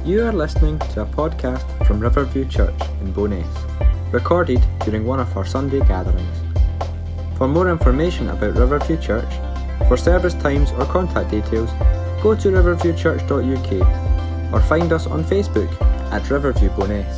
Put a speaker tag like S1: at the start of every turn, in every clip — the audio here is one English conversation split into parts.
S1: You are listening to a podcast from Riverview Church in Bowness, recorded during one of our Sunday gatherings. For more information about Riverview Church, for service times or contact details, go to riverviewchurch.uk or find us on Facebook at Riverview Bowness.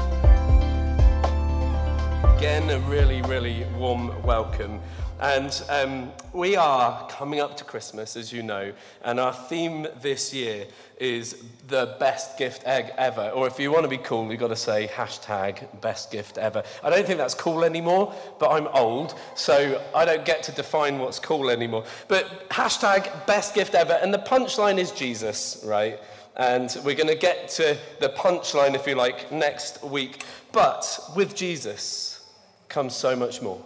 S2: Again, a really warm welcome. And we are coming up to Christmas, as you know, and our theme this year is the best gift egg ever. Or if you want to be cool, you've got to say hashtag best gift ever. I don't think that's cool anymore, but I'm old, so I don't get to define what's cool anymore. But hashtag best gift ever, and the punchline is Jesus, right? And we're going to get to the punchline, if you like, next week. But with Jesus comes so much more.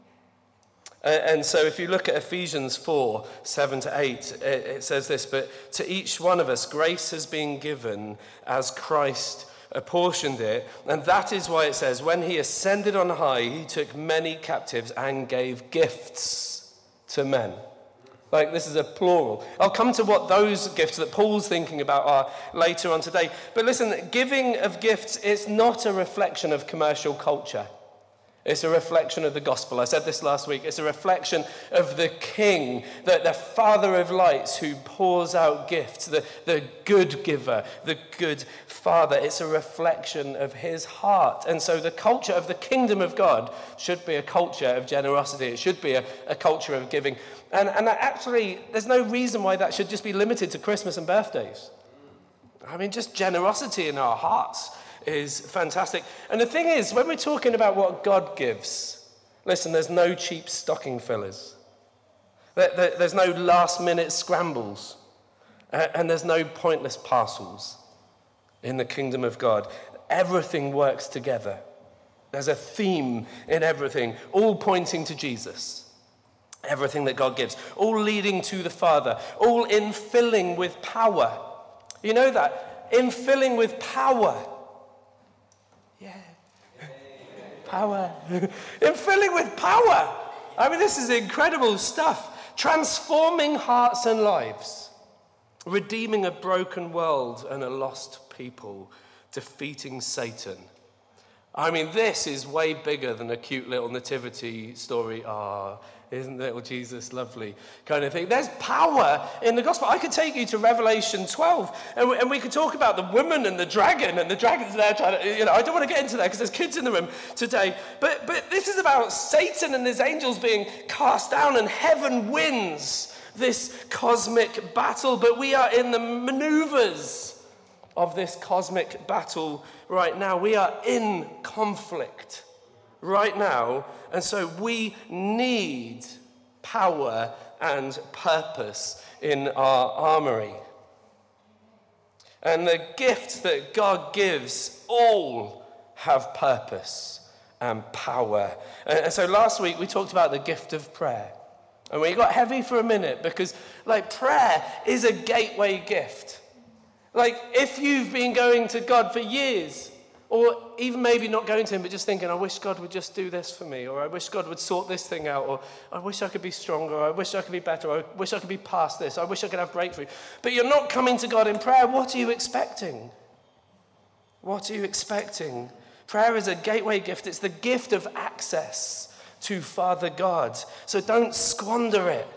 S2: And so if you look at Ephesians 4, 7-8, it says this, but to each one of us, grace has been given as Christ apportioned it. And that is why it says, when he ascended on high, he took many captives and gave gifts to men. Like, this is a plural. I'll come to what those gifts that Paul's thinking about are later on today. But listen, giving of gifts is not a reflection of commercial culture. It's a reflection of the gospel. I said this last week. It's a reflection of the King, the Father of lights who pours out gifts, the good giver, the good Father. It's a reflection of his heart. And so the culture of the kingdom of God should be a culture of generosity. It should be a culture of giving. And actually, there's no reason why that should just be limited to Christmas and birthdays. I mean, just generosity in our hearts is fantastic. And the thing is, when we're talking about what God gives, listen, there's no cheap stocking fillers. There's no last-minute scrambles. And there's no pointless parcels in the kingdom of God. Everything works together. There's a theme in everything, all pointing to Jesus. Everything that God gives, all leading to the Father, all infilling with power. You know that? Infilling with power. Yeah. Power. Infilling with power. I mean, this is incredible stuff. Transforming hearts and lives. Redeeming a broken world and a lost people. Defeating Satan. I mean, this is way bigger than a cute little nativity story. Isn't little Jesus lovely kind of thing? There's power in the gospel. I could take you to Revelation 12, and we could talk about the woman and the dragon's there trying to, I don't want to get into that because there's kids in the room today. But this is about Satan and his angels being cast down, and heaven wins this cosmic battle. But we are in the maneuvers of this cosmic battle right now. We are in conflict right now, and so we need power and purpose in our armory. And the gifts that God gives all have purpose and power. And so last week we talked about the gift of prayer. And we got heavy for a minute because, prayer is a gateway gift. If you've been going to God for years, or even maybe not going to him, but just thinking, I wish God would just do this for me, or I wish God would sort this thing out, or I wish I could be stronger, or I wish I could be better, or I wish I could be past this, I wish I could have breakthrough. But you're not coming to God in prayer. What are you expecting? What are you expecting? Prayer is a gateway gift. It's the gift of access to Father God. So don't squander it.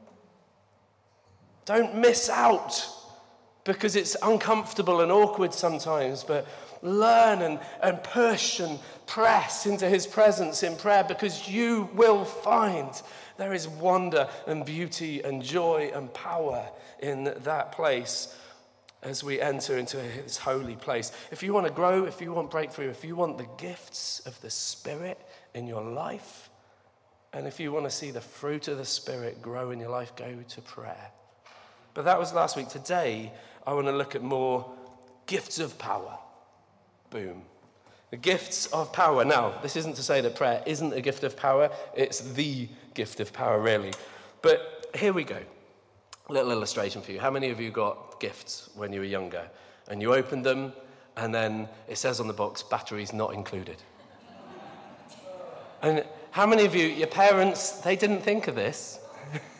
S2: Don't miss out because it's uncomfortable and awkward sometimes, but learn and push and press into his presence in prayer, because you will find there is wonder and beauty and joy and power in that place as we enter into his holy place. If you want to grow, if you want breakthrough, if you want the gifts of the Spirit in your life, and if you want to see the fruit of the Spirit grow in your life, go to prayer. But that was last week. Today, I want to look at more gifts of power. Boom. The gifts of power. Now, this isn't to say that prayer isn't a gift of power. It's the gift of power, really. But here we go. A little illustration for you. How many of you got gifts when you were younger? And you opened them, and then it says on the box, batteries not included. And how many of you, your parents, they didn't think of this?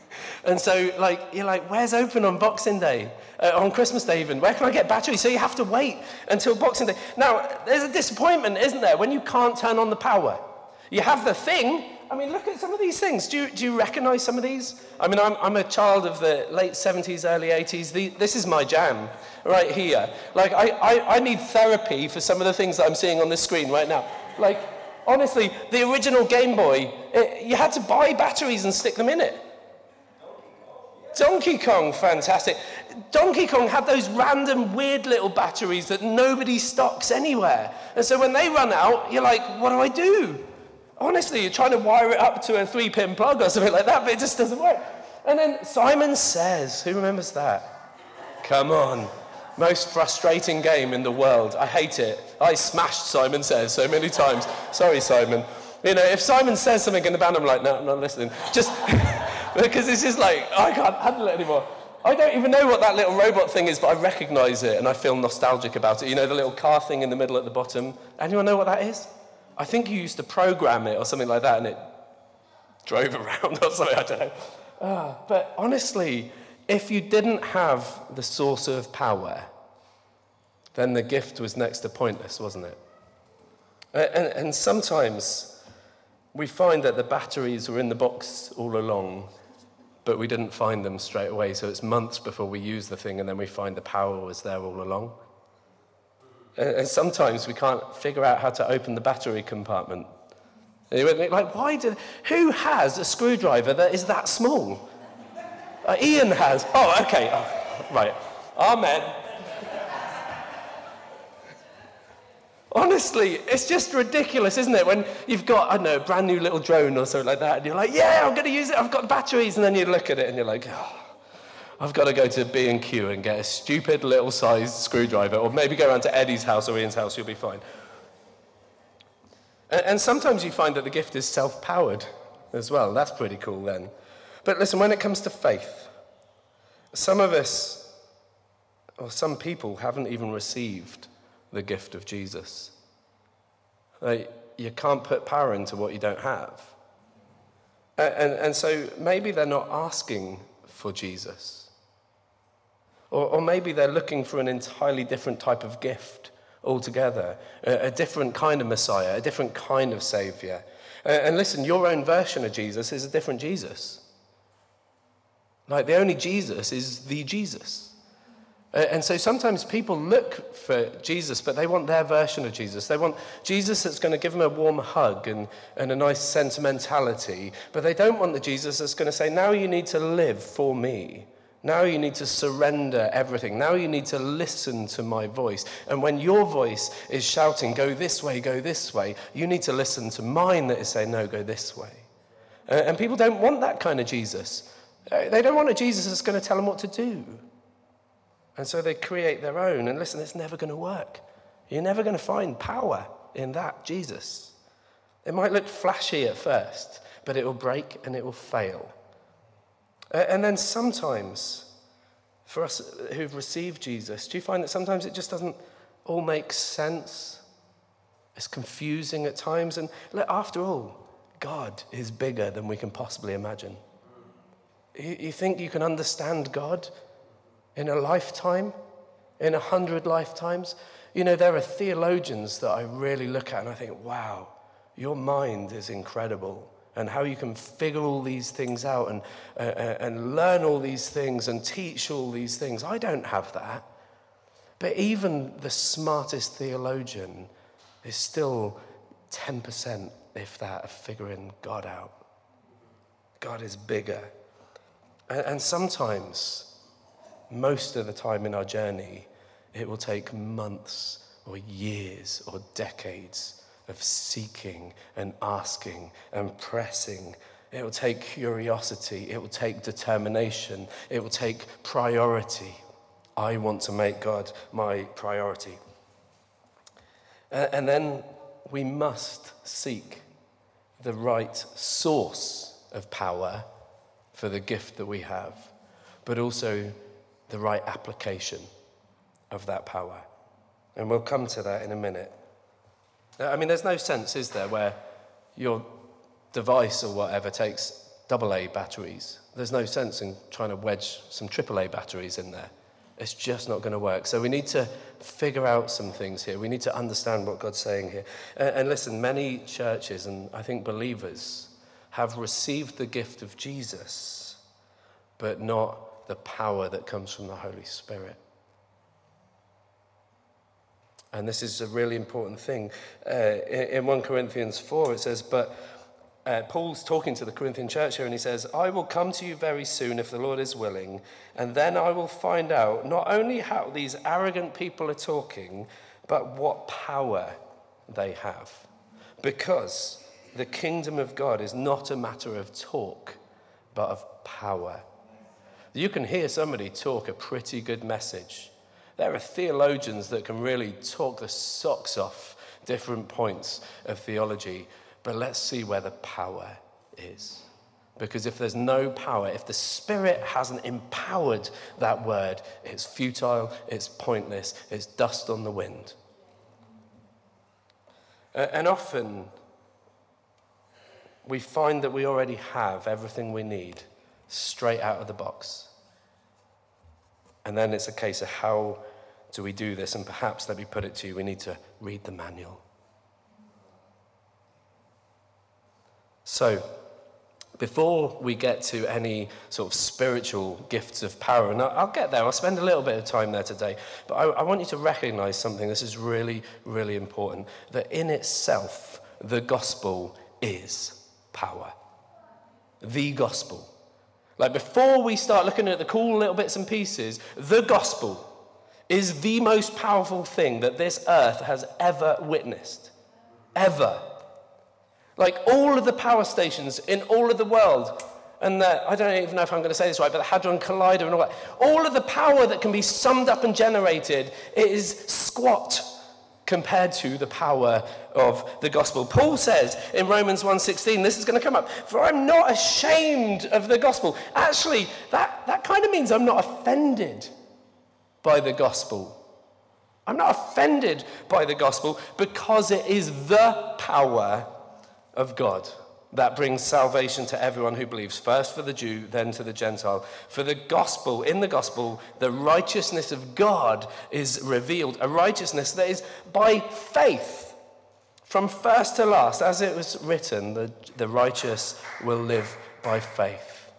S2: And so, you're like, where's open on Boxing Day? On Christmas Day even? Where can I get batteries? So you have to wait until Boxing Day. Now, there's a disappointment, isn't there, when you can't turn on the power? You have the thing. I mean, look at some of these things. Do you recognize some of these? I mean, I'm a child of the late 70s, early 80s. This is my jam right here. I need therapy for some of the things that I'm seeing on this screen right now. Honestly, the original Game Boy, you had to buy batteries and stick them in it. Donkey Kong, fantastic. Donkey Kong had those random weird little batteries that nobody stocks anywhere. And so when they run out, you're like, what do I do? Honestly, you're trying to wire it up to a 3-pin plug or something like that, but it just doesn't work. And then Simon Says, who remembers that? Come on. Most frustrating game in the world. I hate it. I smashed Simon Says so many times. Sorry, Simon. If Simon says something in the band, I'm like, no, I'm not listening. Just because it's just I can't handle it anymore. I don't even know what that little robot thing is, but I recognize it and I feel nostalgic about it. The little car thing in the middle at the bottom. Anyone know what that is? I think you used to program it or something like that and it drove around or something, I don't know. But honestly, if you didn't have the source of power, then the gift was next to pointless, wasn't it? And sometimes we find that the batteries were in the box all along, but we didn't find them straight away. So it's months before we use the thing and then we find the power was there all along. And sometimes we can't figure out how to open the battery compartment. Who has a screwdriver that is that small? Ian has. Oh, okay. Oh, right. Amen. Honestly, it's just ridiculous, isn't it? When you've got, a brand new little drone or something like that, and you're like, yeah, I'm going to use it, I've got batteries, and then you look at it and you're like, I've got to go to B&Q and get a stupid little sized screwdriver, or maybe go around to Eddie's house or Ian's house, you'll be fine. And sometimes you find that the gift is self-powered as well. That's pretty cool then. But listen, when it comes to faith, some of us, or some people, haven't even received the gift of Jesus. You can't put power into what you don't have. And so maybe they're not asking for Jesus. Or maybe they're looking for an entirely different type of gift altogether, a different kind of Messiah, a different kind of Savior. And listen, your own version of Jesus is a different Jesus. The only Jesus is the Jesus. And so sometimes people look for Jesus, but they want their version of Jesus. They want Jesus that's going to give them a warm hug and a nice sentimentality, but they don't want the Jesus that's going to say, now you need to live for me. Now you need to surrender everything. Now you need to listen to my voice. And when your voice is shouting, go this way, you need to listen to mine that is saying, no, go this way. And people don't want that kind of Jesus. They don't want a Jesus that's going to tell them what to do. And so they create their own. And listen, it's never going to work. You're never going to find power in that Jesus. It might look flashy at first, but it will break and it will fail. And then sometimes, for us who've received Jesus, do you find that sometimes it just doesn't all make sense? It's confusing at times. And after all, God is bigger than we can possibly imagine. You think you can understand God in a lifetime? In 100 lifetimes? There are theologians that I really look at and I think, wow, your mind is incredible. And how you can figure all these things out and learn all these things and teach all these things. I don't have that. But even the smartest theologian is still 10%, if that, of figuring God out. God is bigger. And sometimes, most of the time in our journey, it will take months or years or decades of seeking and asking and pressing. It will take curiosity. It will take determination. It will take priority. I want to make God my priority. And then we must seek the right source of power for the gift that we have, but also the right application of that power. And we'll come to that in a minute. I mean, there's no sense, is there, where your device or whatever takes AA batteries. There's no sense in trying to wedge some AAA batteries in there. It's just not going to work. So we need to figure out some things here. We need to understand what God's saying here. And listen, many churches, and I think believers, have received the gift of Jesus, but not the power that comes from the Holy Spirit. And this is a really important thing. In 1 Corinthians 4, it says, but Paul's talking to the Corinthian church here, and he says, I will come to you very soon if the Lord is willing, and then I will find out not only how these arrogant people are talking, but what power they have. Because the kingdom of God is not a matter of talk, but of power. You can hear somebody talk a pretty good message. There are theologians that can really talk the socks off different points of theology, but let's see where the power is. Because if there's no power, if the Spirit hasn't empowered that word, it's futile, it's pointless, it's dust on the wind. And often we find that we already have everything we need straight out of the box. And then it's a case of how do we do this? And perhaps, let me put it to you, we need to read the manual. So, before we get to any sort of spiritual gifts of power, and I'll get there, I'll spend a little bit of time there today, but I want you to recognize something. This is really, really important, that in itself, the gospel is power. The gospel. Like, before we start looking at the cool little bits and pieces, the gospel is the most powerful thing that this earth has ever witnessed. Ever. Like, all of the power stations in all of the world, and I don't even know if I'm going to say this right, but the Hadron Collider and all that, all of the power that can be summed up and generated is squat compared to the power of the gospel. Paul says in Romans 1:16, this is going to come up, for I'm not ashamed of the gospel. Actually, that kind of means I'm not offended by the gospel. I'm not offended by the gospel because it is the power of God that brings salvation to everyone who believes, first for the Jew, then to the Gentile. For the gospel, in the gospel, the righteousness of God is revealed, a righteousness that is by faith, from first to last. As it was written, the righteous will live by faith.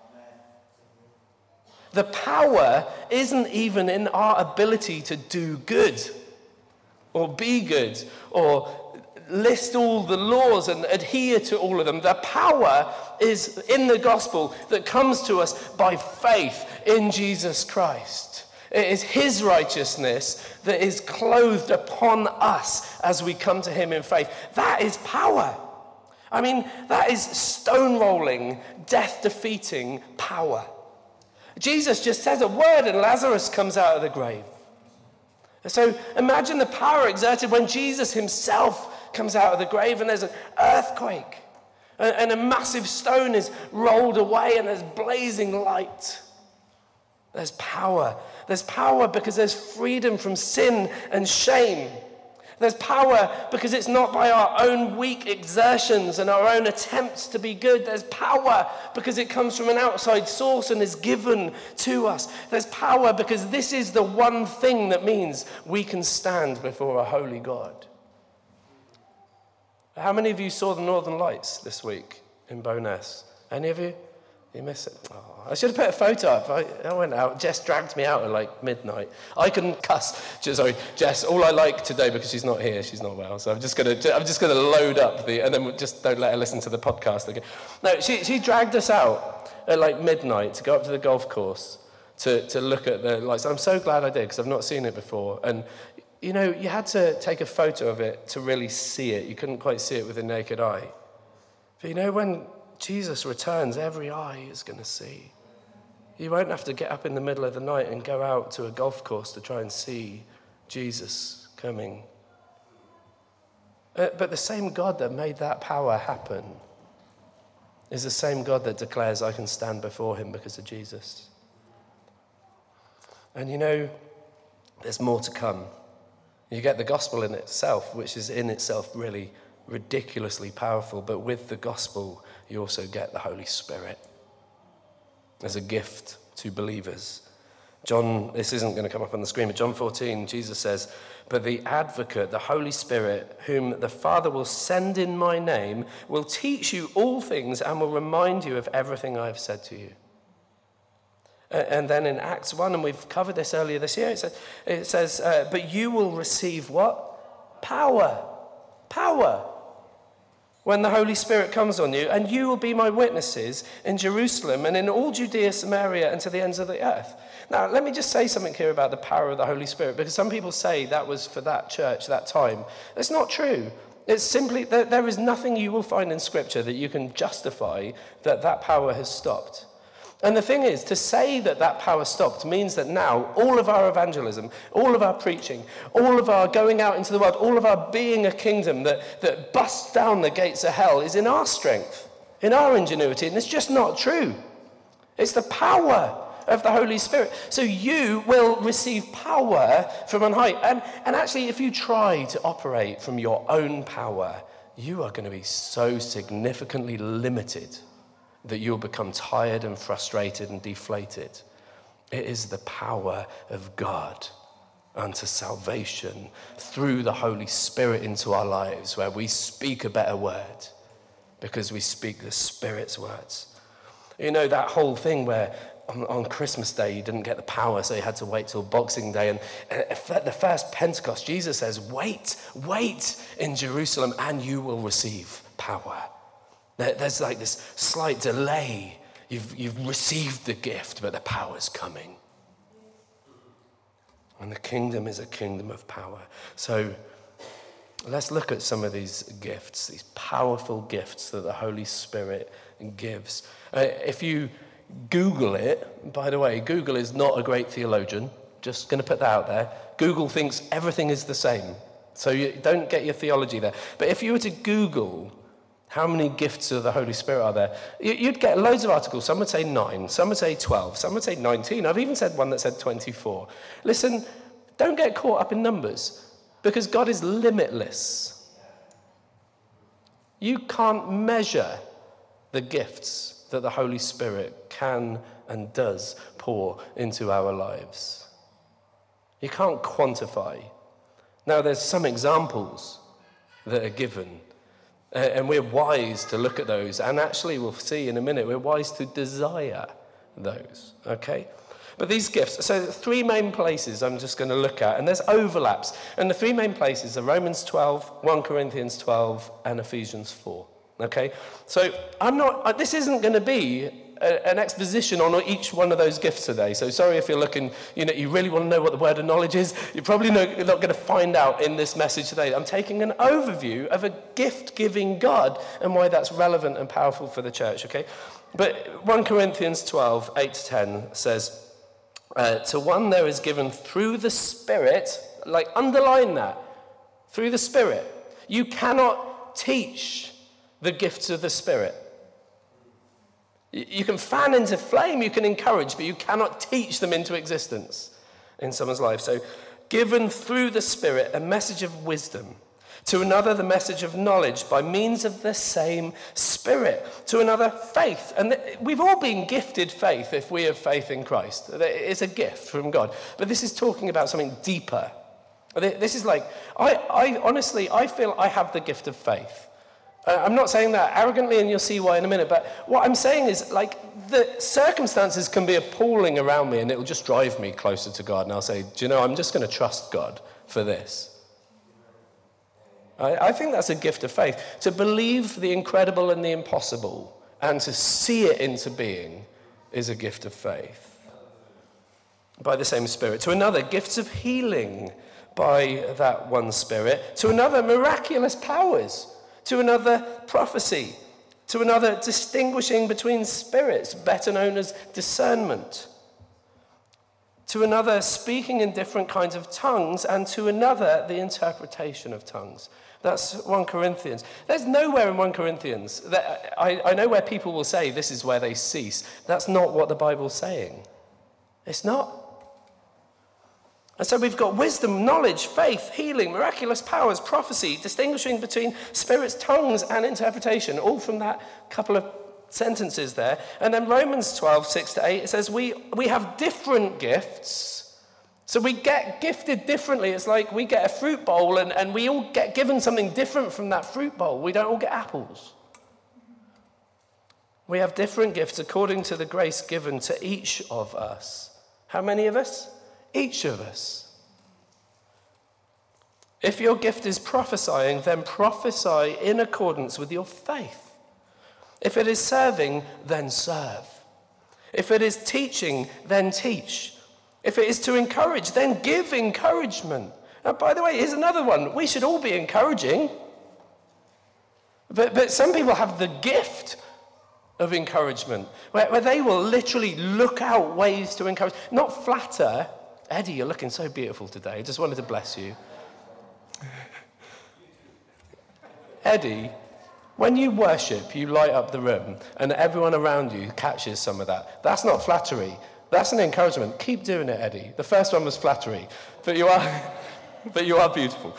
S2: The power isn't even in our ability to do good, or be good, or list all the laws and adhere to all of them. The power is in the gospel that comes to us by faith in Jesus Christ. It is his righteousness that is clothed upon us as we come to him in faith. That is power. I mean, that is stone-rolling, death-defeating power. Jesus just says a word and Lazarus comes out of the grave. So imagine the power exerted when Jesus himself comes out of the grave and there's an earthquake and a massive stone is rolled away and there's blazing light. There's power. There's power because there's freedom from sin and shame. There's power because it's not by our own weak exertions and our own attempts to be good. There's power because it comes from an outside source and is given to us. There's power because this is the one thing that means we can stand before a holy God. How many of you saw the Northern Lights this week in Bowness? Any of you? You missed it? Oh, I should have put a photo up. I went out. Jess dragged me out at like midnight. I can cuss. Sorry, Jess. All I like today, because she's not here, she's not well. So I'm just gonna load up and then just don't let her listen to the podcast again. No, she dragged us out at like midnight to go up to the golf course to look at the lights. I'm so glad I did because I've not seen it before. And you know, you had to take a photo of it to really see it. You couldn't quite see it with the naked eye. But you know, when Jesus returns, every eye is going to see. You won't have to get up in the middle of the night and go out to a golf course to try and see Jesus coming. But the same God that made that power happen is the same God that declares I can stand before him because of Jesus. And you know, there's more to come. You get the gospel in itself, which is in itself really ridiculously powerful, but with the gospel, you also get the Holy Spirit. as a gift to believers. John, this isn't going to come up on the screen, but John 14, Jesus says, "But the advocate, the Holy Spirit, whom the Father will send in my name, will teach you all things and will remind you of everything I have said to you." And then in Acts 1, and we've covered this earlier this year, it says, "But you will receive" what? Power. Power. "When the Holy Spirit comes on you, and you will be my witnesses in Jerusalem and in all Judea, Samaria, and to the ends of the earth." Now, let me just say something here about the power of the Holy Spirit, because some people say that was for that church, that time. It's not true. It's simply that there is nothing you will find in Scripture that you can justify that power has stopped. And the thing is, to say that power stopped means that now all of our evangelism, all of our preaching, all of our going out into the world, all of our being a kingdom that busts down the gates of hell is in our strength, in our ingenuity, and it's just not true. It's the power of the Holy Spirit. So you will receive power from on high. And actually, if you try to operate from your own power, you are going to be so significantly limited that you'll become tired and frustrated and deflated. It is the power of God unto salvation through the Holy Spirit into our lives, where we speak a better word because we speak the Spirit's words. You know, that whole thing where on Christmas Day you didn't get the power, so you had to wait till Boxing Day. And at the first Pentecost, Jesus says, wait in Jerusalem and you will receive power. There's like this slight delay. You've received the gift, but the power's coming. And the kingdom is a kingdom of power. So let's look at some of these gifts, these powerful gifts that the Holy Spirit gives. If you Google it, by the way, Google is not a great theologian. Just going to put that out there. Google thinks everything is the same. So you don't get your theology there. But if you were to Google how many gifts of the Holy Spirit are there, you'd get loads of articles. Some would say 9, some would say 12, some would say 19. I've even said one that said 24. Listen, don't get caught up in numbers, because God is limitless. You can't measure the gifts that the Holy Spirit can and does pour into our lives. You can't quantify. Now, there's some examples that are given, and we're wise to look at those. And actually, we'll see in a minute, we're wise to desire those, okay? But these gifts, so 3 main places I'm just going to look at, and there's overlaps. And the 3 main places are Romans 12, 1 Corinthians 12, and Ephesians 4, okay? So this isn't going to be an exposition on each one of those gifts today. So sorry if you're looking, you really want to know what the word of knowledge is. You're probably not going to find out in this message today. I'm taking an overview of a gift-giving God and why that's relevant and powerful for the church, okay? But 1 Corinthians 12, 8-10 says, to one there is given through the Spirit, like underline that, through the Spirit. You cannot teach the gifts of the Spirit. You can fan into flame, you can encourage, but you cannot teach them into existence in someone's life. So, given through the Spirit a message of wisdom, to another the message of knowledge by means of the same Spirit, to another faith. And we've all been gifted faith if we have faith in Christ. It's a gift from God. But this is talking about something deeper. This is like, I honestly feel I have the gift of faith. I'm not saying that arrogantly, and you'll see why in a minute, but what I'm saying is, like, the circumstances can be appalling around me, and it'll just drive me closer to God, and I'll say, do you know, I'm just going to trust God for this. I think that's a gift of faith. To believe the incredible and the impossible, and to see it into being, is a gift of faith. By the same Spirit. To another, gifts of healing by that one Spirit. To another, miraculous powers. To another, prophecy. To another, distinguishing between spirits, better known as discernment. To another, speaking in different kinds of tongues. And to another, the interpretation of tongues. That's 1 Corinthians. There's nowhere in 1 Corinthians that I know where people will say this is where they cease. That's not what the Bible's saying. It's not. And so we've got wisdom, knowledge, faith, healing, miraculous powers, prophecy, distinguishing between spirits, tongues, and interpretation, all from that couple of sentences there. And then Romans 12, 6-8, it says we have different gifts. So we get gifted differently. It's like we get a fruit bowl and we all get given something different from that fruit bowl. We don't all get apples. We have different gifts according to the grace given to each of us. How many of us? Each of us. If your gift is prophesying, then prophesy in accordance with your faith. If it is serving, then serve. If it is teaching, then teach. If it is to encourage, then give encouragement. And by the way, here's another one. We should all be encouraging. But some people have the gift of encouragement, where they will literally look out ways to encourage, not flatter. Eddie, you're looking so beautiful today. I just wanted to bless you. Eddie, when you worship, you light up the room, and everyone around you catches some of that. That's not flattery. That's an encouragement. Keep doing it, Eddie. The first one was flattery, but you are beautiful.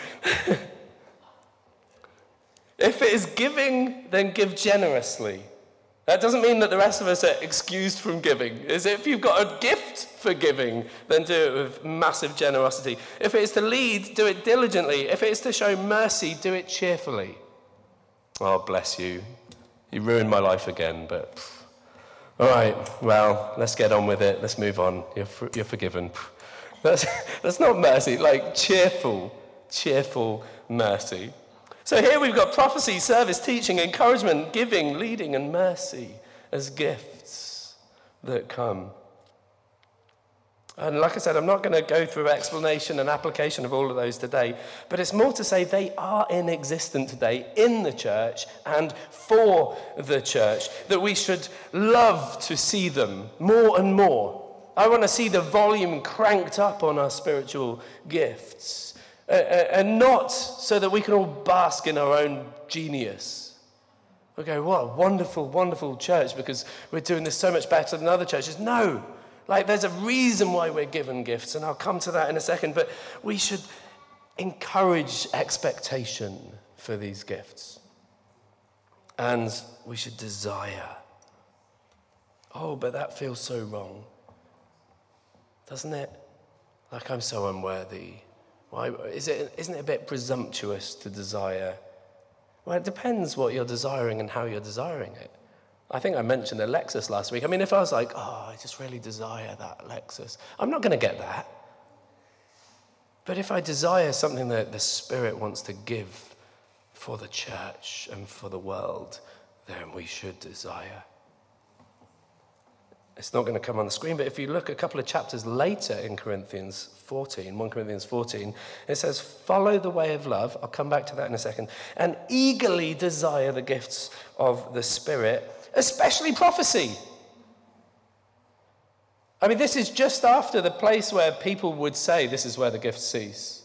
S2: If it is giving, then give generously. That doesn't mean that the rest of us are excused from giving. Is if you've got a gift for giving, then do it with massive generosity. If it is to lead, do it diligently. If it is to show mercy, do it cheerfully. Oh, bless you. You ruined my life again, but... All right, well, let's get on with it. Let's move on. You're forgiven. That's not mercy, like cheerful mercy. So here we've got prophecy, service, teaching, encouragement, giving, leading, and mercy as gifts that come. And like I said, I'm not going to go through explanation and application of all of those today, but it's more to say they are in existence today in the church and for the church, that we should love to see them more and more. I want to see the volume cranked up on our spiritual gifts, and not so that we can all bask in our own genius. We go, what a wonderful, wonderful church because we're doing this so much better than other churches. No. Like, there's a reason why we're given gifts, and I'll come to that in a second, but we should encourage expectation for these gifts. And we should desire. Oh, but that feels so wrong. Doesn't it? Like, I'm so unworthy. Why, isn't it a bit presumptuous to desire? Well, it depends what you're desiring and how you're desiring it. I think I mentioned a Lexus last week. I mean, if I was like, I just really desire that Lexus, I'm not going to get that. But if I desire something that the Spirit wants to give for the church and for the world, then we should desire. It's not going to come on the screen, but if you look a couple of chapters later in 1 Corinthians 14, it says, follow the way of love. I'll come back to that in a second. And eagerly desire the gifts of the Spirit, especially prophecy. I mean, this is just after the place where people would say this is where the gifts cease.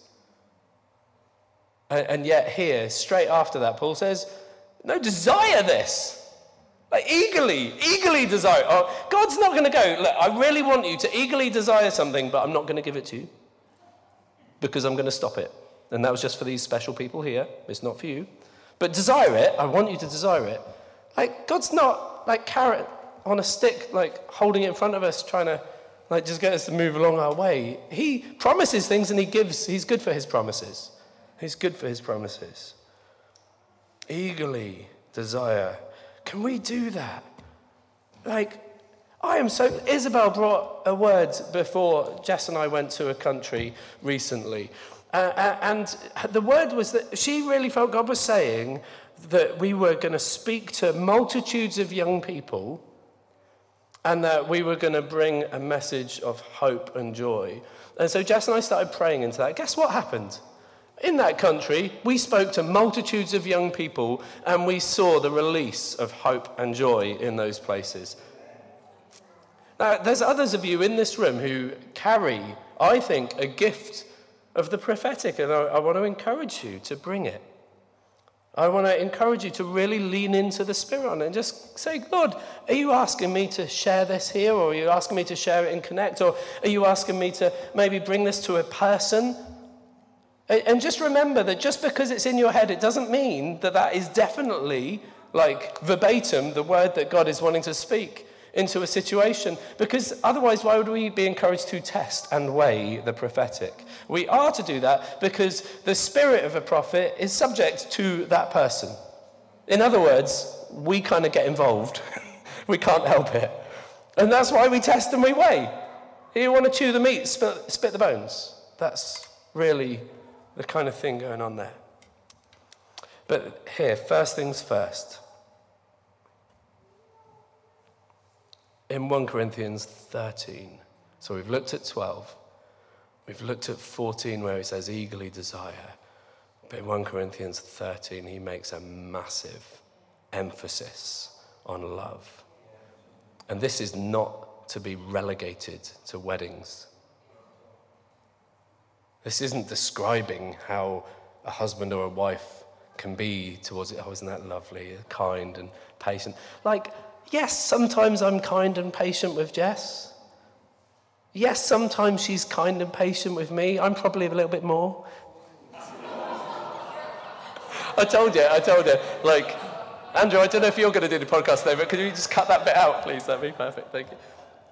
S2: And yet here, straight after that, Paul says, no, desire this. Like eagerly desire. Oh, God's not going to go, look, I really want you to eagerly desire something, but I'm not going to give it to you because I'm going to stop it. And that was just for these special people here. It's not for you. But desire it. I want you to desire it. Like, God's not like carrot on a stick, like holding it in front of us, trying to like just get us to move along our way. He promises things and he's good for his promises. He's good for his promises. Eagerly desire. Can we do that? Like, Isabel brought a word before Jess and I went to a country recently. And the word was that she really felt God was saying that we were going to speak to multitudes of young people and that we were going to bring a message of hope and joy. And so Jess and I started praying into that. Guess what happened? In that country, we spoke to multitudes of young people and we saw the release of hope and joy in those places. Now, there's others of you in this room who carry, I think, a gift of the prophetic, and I want to encourage you to bring it. I want to encourage you to really lean into the Spirit on it and just say, Lord, are you asking me to share this here, or are you asking me to share it in Connect, or are you asking me to maybe bring this to a person? And just remember that just because it's in your head, it doesn't mean that that is definitely like verbatim, the word that God is wanting to speak into a situation, because otherwise why would we be encouraged to test and weigh the prophetic? We are to do that because the spirit of a prophet is subject to that person. In other words, we kind of get involved. We can't help it. And that's why we test and we weigh. You want to chew the meat, spit the bones. That's really the kind of thing going on there. But here, first things first. In 1 Corinthians 13, so we've looked at 12, we've looked at 14 where he says eagerly desire, but in 1 Corinthians 13 he makes a massive emphasis on love. And this is not to be relegated to weddings. This isn't describing how a husband or a wife can be towards it. Oh, isn't that lovely, kind and patient. Like, yes, sometimes I'm kind and patient with Jess. Yes, sometimes she's kind and patient with me. I'm probably a little bit more. I told you. Like, Andrew, I don't know if you're going to do the podcast today, but could you just cut that bit out, please? That'd be perfect. Thank you.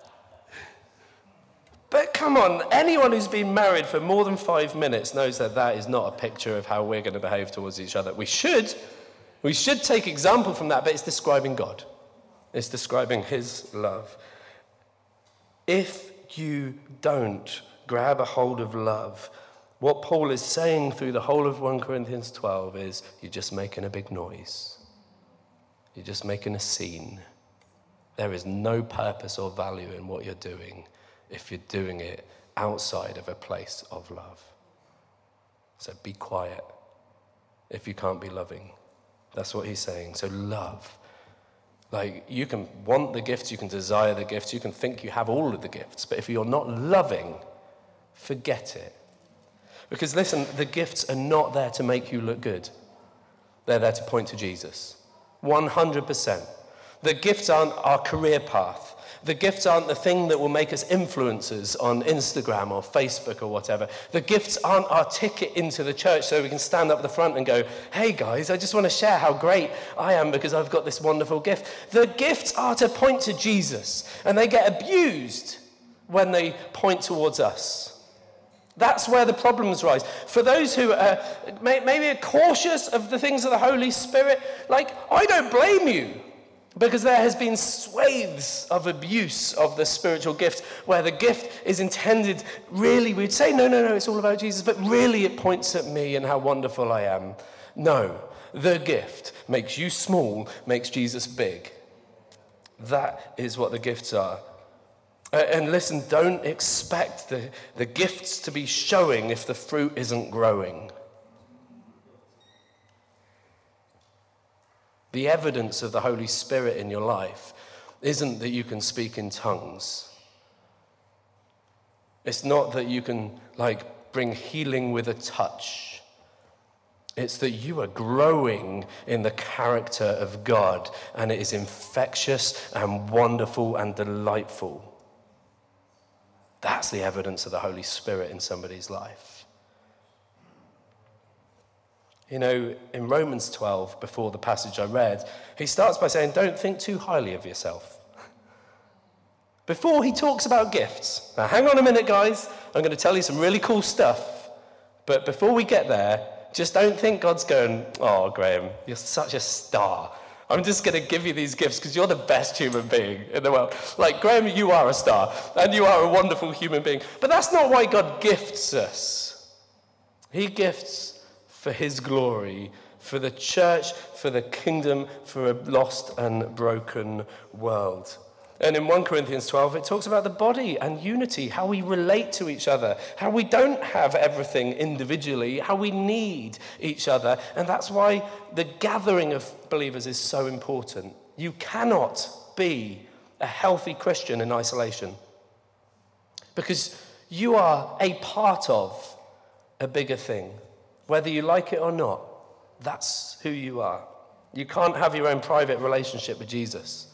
S2: But come on, anyone who's been married for more than 5 minutes knows that that is not a picture of how we're going to behave towards each other. We should take example from that, but it's describing God. It's describing his love. If you don't grab a hold of love, what Paul is saying through the whole of 1 Corinthians 12 is you're just making a big noise. You're just making a scene. There is no purpose or value in what you're doing if you're doing it outside of a place of love. So be quiet if you can't be loving. That's what he's saying. So love. Like, you can want the gifts, you can desire the gifts, you can think you have all of the gifts, but if you're not loving, forget it. Because listen, the gifts are not there to make you look good. They're there to point to Jesus. 100%. The gifts aren't our career path. The gifts aren't the thing that will make us influencers on Instagram or Facebook or whatever. The gifts aren't our ticket into the church so we can stand up the front and go, hey guys, I just want to share how great I am because I've got this wonderful gift. The gifts are to point to Jesus, and they get abused when they point towards us. That's where the problems rise. For those who maybe are cautious of the things of the Holy Spirit, like, I don't blame you. Because there has been swathes of abuse of the spiritual gift where the gift is intended, really, we'd say, no, it's all about Jesus, but really it points at me and how wonderful I am. No, the gift makes you small, makes Jesus big. That is what the gifts are. And listen, don't expect the gifts to be showing if the fruit isn't growing. The evidence of the Holy Spirit in your life isn't that you can speak in tongues. It's not that you can, bring healing with a touch. It's that you are growing in the character of God, and it is infectious and wonderful and delightful. That's the evidence of the Holy Spirit in somebody's life. You know, in Romans 12, before the passage I read, he starts by saying, don't think too highly of yourself. Before he talks about gifts. Now, hang on a minute, guys. I'm going to tell you some really cool stuff. But before we get there, just don't think God's going, oh, Graham, you're such a star. I'm just going to give you these gifts because you're the best human being in the world. Like, Graham, you are a star, and you are a wonderful human being. But that's not why God gifts us. He gifts for his glory, for the church, for the kingdom, for a lost and broken world. And in 1 Corinthians 12, it talks about the body and unity, how we relate to each other, how we don't have everything individually, how we need each other. And that's why the gathering of believers is so important. You cannot be a healthy Christian in isolation because you are a part of a bigger thing. Whether you like it or not, that's who you are. You can't have your own private relationship with Jesus.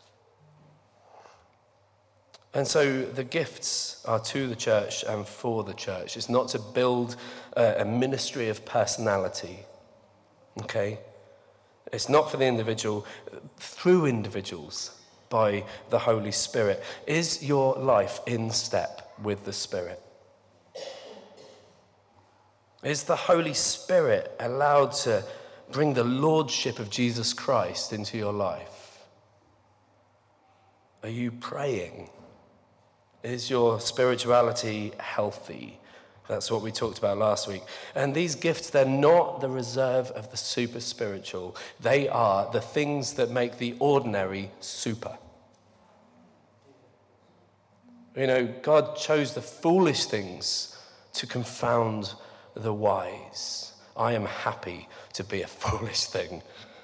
S2: And so the gifts are to the church and for the church. It's not to build a ministry of personality, okay? It's not for the individual, through individuals, by the Holy Spirit. Is your life in step with the Spirit? Is the Holy Spirit allowed to bring the lordship of Jesus Christ into your life? Are you praying? Is your spirituality healthy? That's what we talked about last week. And these gifts, they're not the reserve of the super spiritual. They are the things that make the ordinary super. You know, God chose the foolish things to confound the wise. I am happy to be a foolish thing.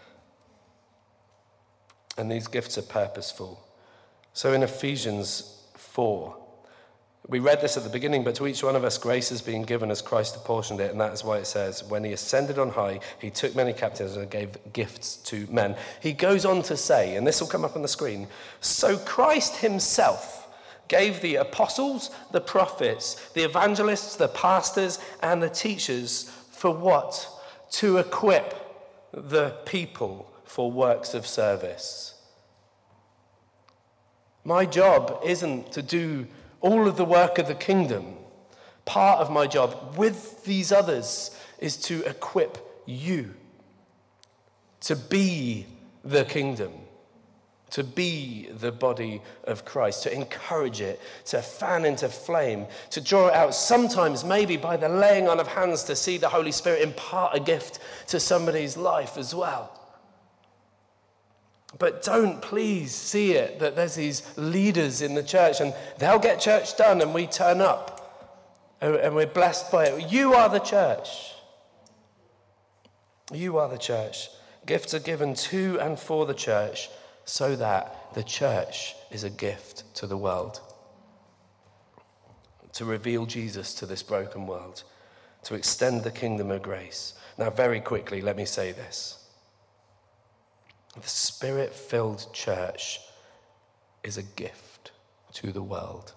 S2: And these gifts are purposeful. So in Ephesians 4, we read this at the beginning, but to each one of us grace is being given as Christ apportioned it, and that is why it says, when he ascended on high, he took many captives and gave gifts to men. He goes on to say, and this will come up on the screen, so Christ himself gave the apostles, the prophets, the evangelists, the pastors, and the teachers for what? To equip the people for works of service. My job isn't to do all of the work of the kingdom. Part of my job with these others is to equip you to be the kingdom, to be the body of Christ, to encourage it, to fan into flame, to draw it out, sometimes maybe by the laying on of hands to see the Holy Spirit impart a gift to somebody's life as well. But don't please see it that there's these leaders in the church and they'll get church done and we turn up and we're blessed by it. You are the church. You are the church. Gifts are given to and for the church so that the church is a gift to the world. To reveal Jesus to this broken world. To extend the kingdom of grace. Now, very quickly, let me say this. The Spirit-filled church is a gift to the world.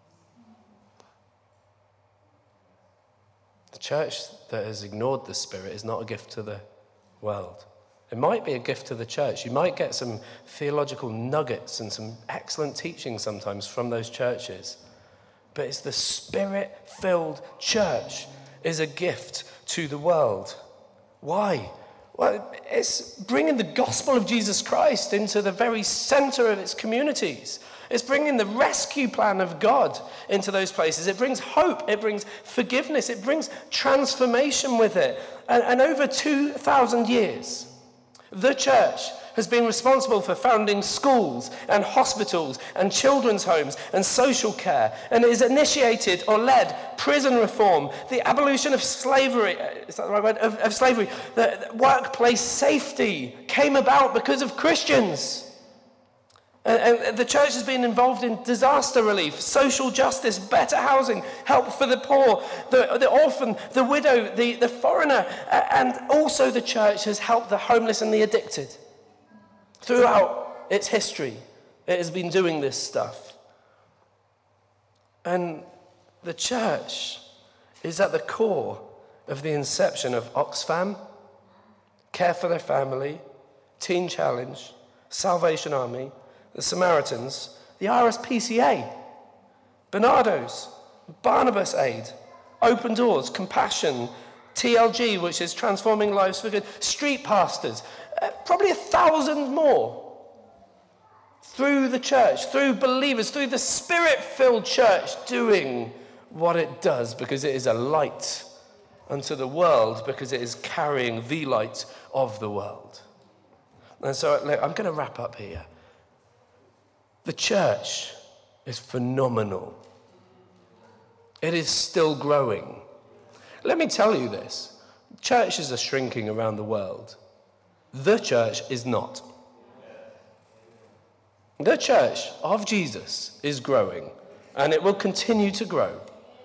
S2: The church that has ignored the Spirit is not a gift to the world. It might be a gift to the church. You might get some theological nuggets and some excellent teaching sometimes from those churches. But it's the Spirit-filled church is a gift to the world. Why? Well, it's bringing the gospel of Jesus Christ into the very center of its communities. It's bringing the rescue plan of God into those places. It brings hope. It brings forgiveness. It brings transformation with it. And over 2,000 years, the church has been responsible for founding schools and hospitals and children's homes and social care, and it has initiated or led prison reform, the abolition of slavery, is that the right word? Of slavery. The workplace safety came about because of Christians. And the church has been involved in disaster relief, social justice, better housing, help for the poor, the orphan, the widow, the foreigner, and also the church has helped the homeless and the addicted. Throughout its history, it has been doing this stuff. And the church is at the core of the inception of Oxfam, Care for Their Family, Teen Challenge, Salvation Army, the Samaritans, the RSPCA, Bernardo's, Barnabas Aid, Open Doors, Compassion, TLG, which is Transforming Lives for Good, street pastors, probably 1,000 more through the church, through believers, through the Spirit-filled church doing what it does because it is a light unto the world, because it is carrying the light of the world. And so I'm going to wrap up here. The church is phenomenal. It is still growing. Let me tell you this. Churches are shrinking around the world. The church is not. The church of Jesus is growing, and it will continue to grow.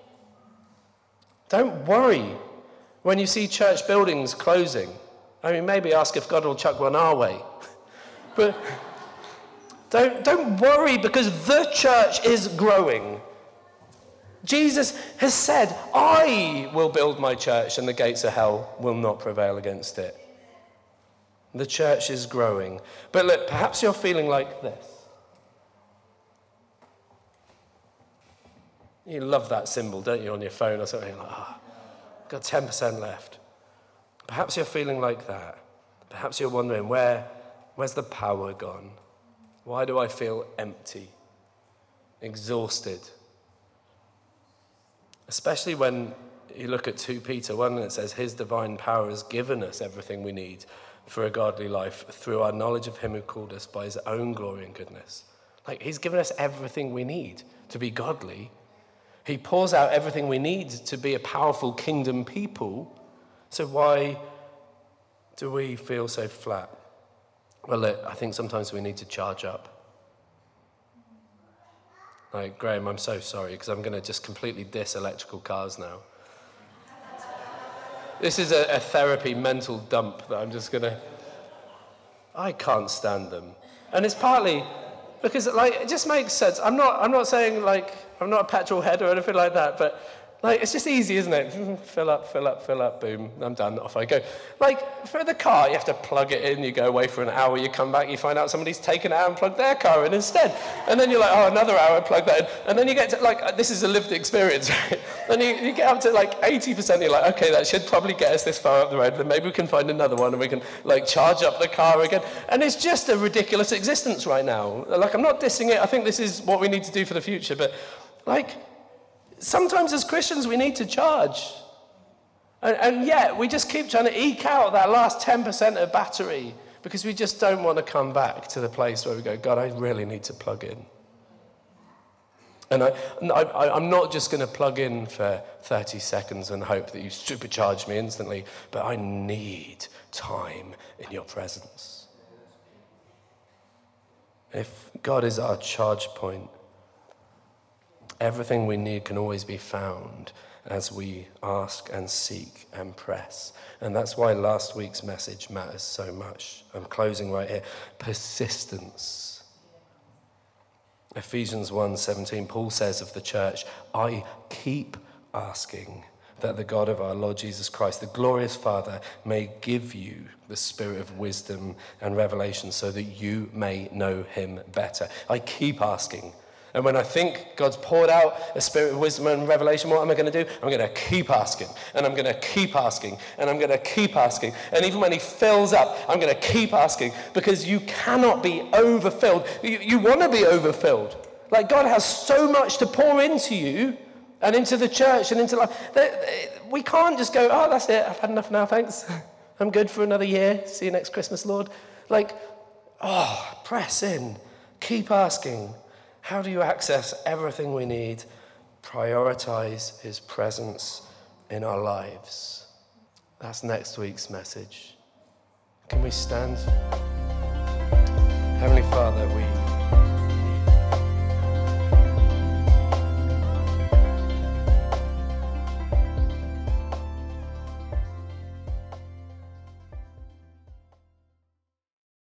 S2: Don't worry when you see church buildings closing. I mean, maybe ask if God will chuck one our way. But don't worry, because the church is growing. Jesus has said, I will build my church and the gates of hell will not prevail against it. The church is growing. But look, perhaps you're feeling like this. You love that symbol, don't you, on your phone or something? You're like, got 10% left. Perhaps you're feeling like that. Perhaps you're wondering, where's the power gone? Why do I feel empty, exhausted? Especially when you look at 2 Peter 1 and it says, his divine power has given us everything we need for a godly life through our knowledge of him who called us by his own glory and goodness. Like, he's given us everything we need to be godly. He pours out everything we need to be a powerful kingdom people. So why do we feel so flat? Well, look, I think sometimes we need to charge up. Like, Graham, I'm so sorry, because I'm going to just completely diss electrical cars now. This is a therapy mental dump that I'm just going to... I can't stand them. And it's partly because, like, it just makes sense. I'm not saying, like, I'm not a petrol head or anything like that, but, like, it's just easy, isn't it? Fill up, boom, I'm done, off I go. Like, for the car, you have to plug it in, you go away for an hour, you come back, you find out somebody's taken it out and plugged their car in instead. And then you're like, oh, another hour, plug that in. And then you get to, like, this is a lived experience, right? Then you get up to, like, 80%, you're like, okay, that should probably get us this far up the road, then maybe we can find another one and we can, like, charge up the car again. And it's just a ridiculous existence right now. Like, I'm not dissing it, I think this is what we need to do for the future, but, like, sometimes as Christians we need to charge. And yet we just keep trying to eke out that last 10% of battery because we just don't want to come back to the place where we go, God, I really need to plug in. And I'm not just going to plug in for 30 seconds and hope that you supercharge me instantly, but I need time in your presence. If God is our charge point, everything we need can always be found as we ask and seek and press. And that's why last week's message matters so much. I'm closing right here. Persistence. Ephesians 1:17, Paul says of the church, I keep asking that the God of our Lord Jesus Christ, the glorious Father, may give you the spirit of wisdom and revelation so that you may know him better. I keep asking. And when I think God's poured out a spirit of wisdom and revelation, what am I going to do? I'm going to keep asking, and I'm going to keep asking, and I'm going to keep asking. And even when he fills up, I'm going to keep asking, because you cannot be overfilled. You want to be overfilled. Like, God has so much to pour into you and into the church and into life. We can't just go, oh, that's it. I've had enough now, thanks. I'm good for another year. See you next Christmas, Lord. Like, press in. Keep asking. How do you access everything we need? Prioritize his presence in our lives. That's next week's message. Can we stand? Heavenly Father, we